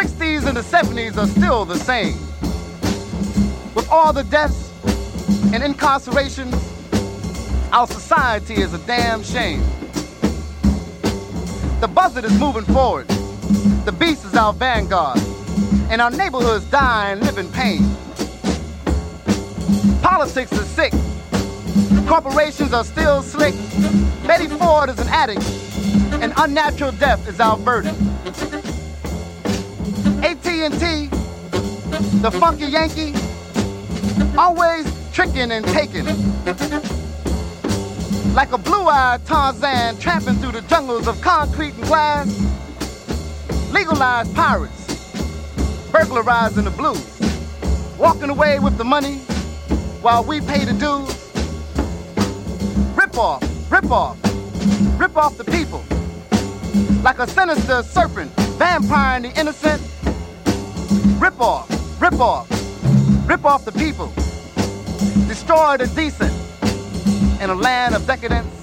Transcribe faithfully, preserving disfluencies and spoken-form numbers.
sixties and the seventies are still the same. With all the deaths and incarcerations, our society is a damn shame. The buzzard is moving forward. The beast is our vanguard. And our neighborhoods die and live in pain. Politics is sick. Corporations are still slick. Betty Ford is an addict. And unnatural death is our burden. A T and T, the funky Yankee, always tricking and taking. Like a blue-eyed Tarzan tramping through the jungles of concrete and glass. Legalized pirates, burglarizing the blues, walking away with the money while we pay the dues. Rip off, rip off, rip off the people. Like a sinister serpent, vampiring the innocent. Rip off, rip off, rip off the people. Destroy the decent in a land of decadence.